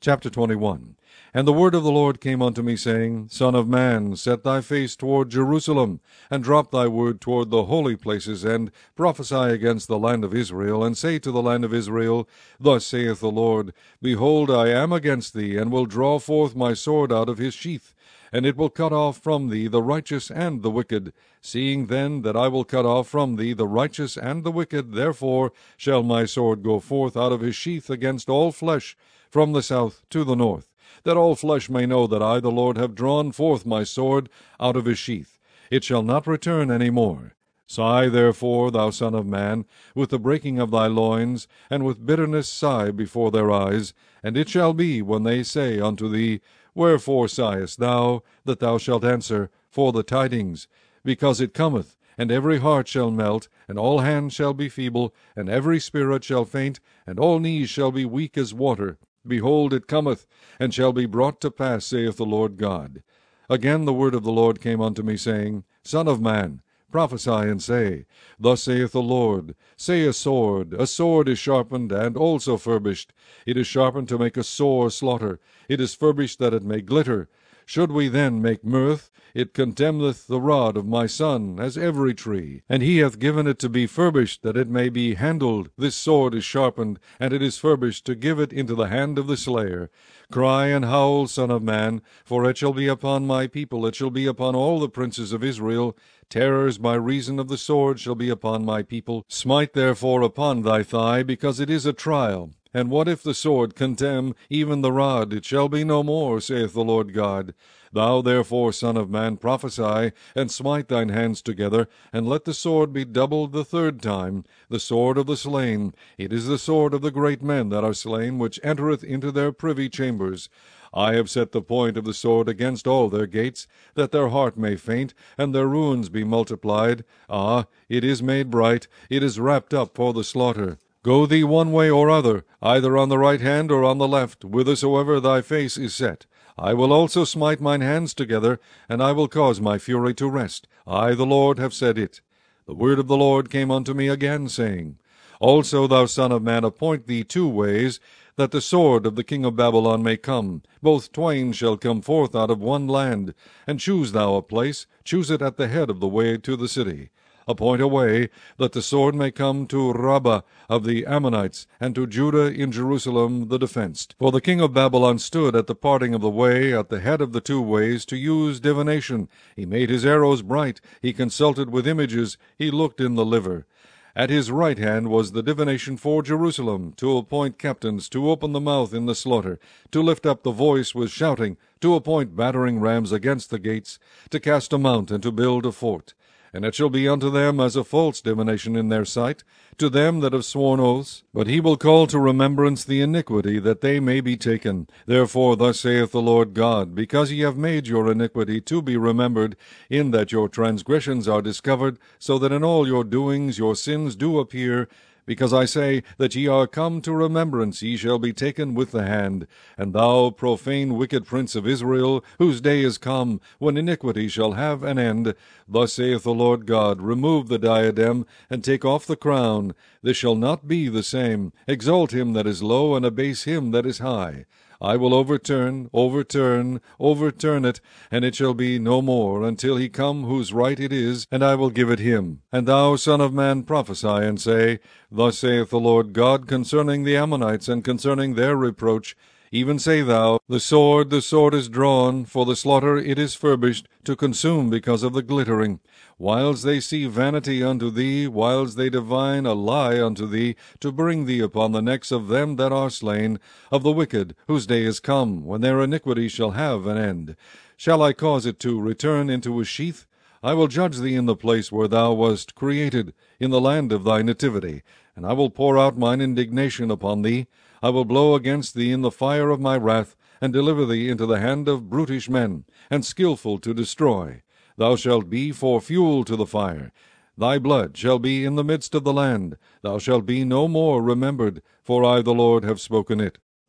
Chapter 21. And the word of the Lord came unto me, saying, Son of man, set thy face toward Jerusalem, and drop thy word toward the holy places, and prophesy against the land of Israel, and say to the land of Israel, Thus saith the Lord, Behold, I am against thee, and will draw forth my sword out of his sheath, and it will cut off from thee the righteous and the wicked. Seeing then that I will cut off from thee the righteous and the wicked, therefore shall my sword go forth out of his sheath against all flesh, from the south to the north, that all flesh may know that I the Lord have drawn forth my sword out of his sheath. It shall not return any more. Sigh therefore, thou son of man, with the breaking of thy loins, and with bitterness sigh before their eyes. And it shall be, when they say unto thee, Wherefore sighest thou? That thou shalt answer, For the tidings. Because it cometh, and every heart shall melt, and all hands shall be feeble, and every spirit shall faint, and all knees shall be weak as water. Behold, it cometh, and shall be brought to pass, saith the Lord God. Again the word of the Lord came unto me, saying, Son of man, prophesy and say, Thus saith the Lord, Say a sword is sharpened, and also furbished. It is sharpened to make a sore slaughter. It is furbished that it may glitter. Should we then make mirth? It contemneth the rod of my son, as every tree. And he hath given it to be furbished, that it may be handled. This sword is sharpened, and it is furbished, to give it into the hand of the slayer. Cry and howl, son of man, for it shall be upon my people, it shall be upon all the princes of Israel. Terrors by reason of the sword shall be upon my people. Smite therefore upon thy thigh, because it is a trial. And what if the sword contemn even the rod? It shall be no more, saith the Lord God. Thou therefore, son of man, prophesy, and smite thine hands together, and let the sword be doubled the third time, the sword of the slain. It is the sword of the great men that are slain, which entereth into their privy chambers. I have set the point of the sword against all their gates, that their heart may faint, and their ruins be multiplied. It is made bright, it is wrapped up for the slaughter. Go thee one way or other, either on the right hand or on the left, whithersoever thy face is set. I will also smite mine hands together, and I will cause my fury to rest. I, the Lord, have said it. The word of the Lord came unto me again, saying, Also, thou son of man, appoint thee 2 ways, that the sword of the king of Babylon may come. Both twain shall come forth out of one land. And choose thou a place, choose it at the head of the way to the city. Appoint a way, that the sword may come to Rabbah of the Ammonites, and to Judah in Jerusalem the defenced. For the king of Babylon stood at the parting of the way, at the head of the 2 ways, to use divination. He made his arrows bright, he consulted with images, he looked in the liver. At his right hand was the divination for Jerusalem, to appoint captains, to open the mouth in the slaughter, to lift up the voice with shouting, to appoint battering rams against the gates, to cast a mount, and to build a fort. And it shall be unto them as a false divination in their sight, to them that have sworn oaths. But he will call to remembrance the iniquity, that they may be taken. Therefore thus saith the Lord God, Because ye have made your iniquity to be remembered, in that your transgressions are discovered, so that in all your doings your sins do appear, because I say that ye are come to remembrance, ye shall be taken with the hand. And thou, profane wicked prince of Israel, whose day is come, when iniquity shall have an end, thus saith the Lord God, Remove the diadem, and take off the crown. This shall not be the same. Exalt him that is low, and abase him that is high. I will overturn it, and it shall be no more, until he come whose right it is, and I will give it him. And thou, son of man, prophesy, and say, Thus saith the Lord God concerning the Ammonites, and concerning their reproach, Even say thou, the sword is drawn, for the slaughter it is furbished, to consume because of the glittering. Whiles they see vanity unto thee, whiles they divine a lie unto thee, to bring thee upon the necks of them that are slain, of the wicked, whose day is come, when their iniquity shall have an end. Shall I cause it to return into a sheath? I will judge thee in the place where thou wast created, in the land of thy nativity, and I will pour out mine indignation upon thee. I will blow against thee in the fire of my wrath, and deliver thee into the hand of brutish men, and skillful to destroy. Thou shalt be for fuel to the fire. Thy blood shall be in the midst of the land. Thou shalt be no more remembered, for I the Lord have spoken it.